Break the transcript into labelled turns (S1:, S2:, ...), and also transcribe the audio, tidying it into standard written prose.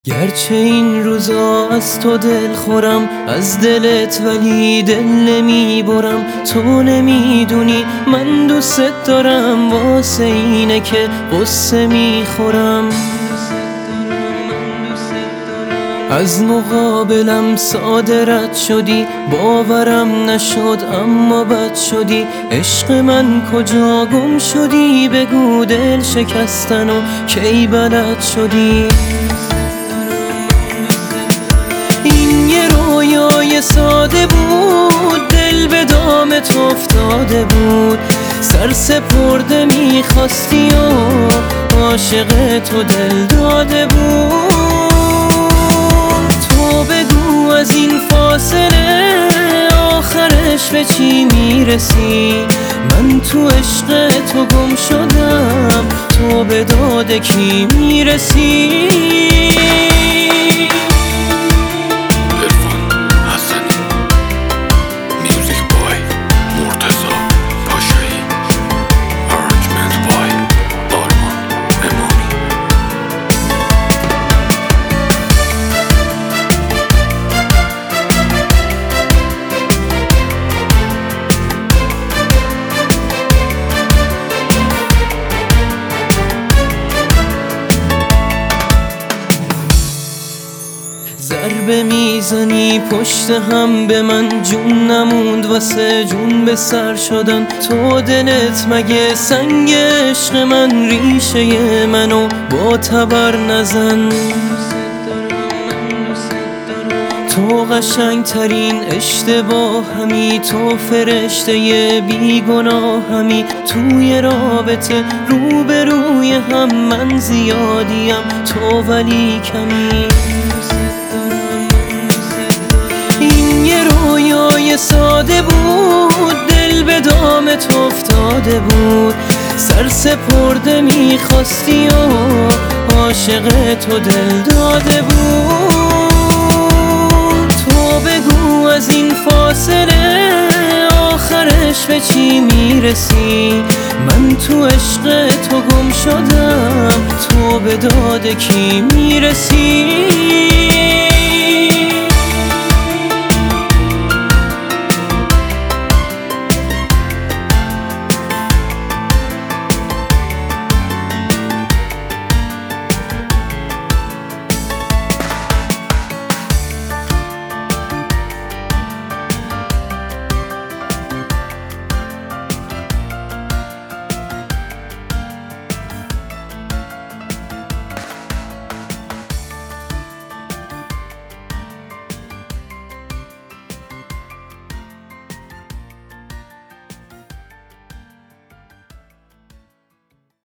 S1: گرچه این روزا از تو دل خورم، از دلت ولی دل نمیبرم. تو نمیدونی من دوست دارم، واسه اینه که قصه میخورم. از مقابلم صادرت شدی، باورم نشد اما بد شدی. عشق من کجا گم شدی؟ بگو دل شکستن و کی بلد شدی؟ این یه رویای ساده بود، دل به دامت افتاده بود. سر سپرده میخواستی و عاشق تو دل داده بود. تو بگو از این فاصله آخرش به چی میرسی؟ من تو عشق تو گم شدم، تو به داد کی میرسی؟ ضربه میزنی پشت هم به من، جون نموند واسه جون به سر شدن. تو دلت مگه سنگ عشق من؟ ریشه منو با تبر نزن. تو قشنگ ترین اشتباه همی، تو فرشته بیگناه همی. توی رابطه روبروی هم من زیادیم، تو ولی کمی. این یه رویای ساده بود، دل به دامت افتاده بود. سر سپرده میخواستی و عاشق تو دل داده بود. تو بگو از این فاصله آخرش به چی میرسی؟ من تو عشق تو گم شدم، تو به داد کی میرسی؟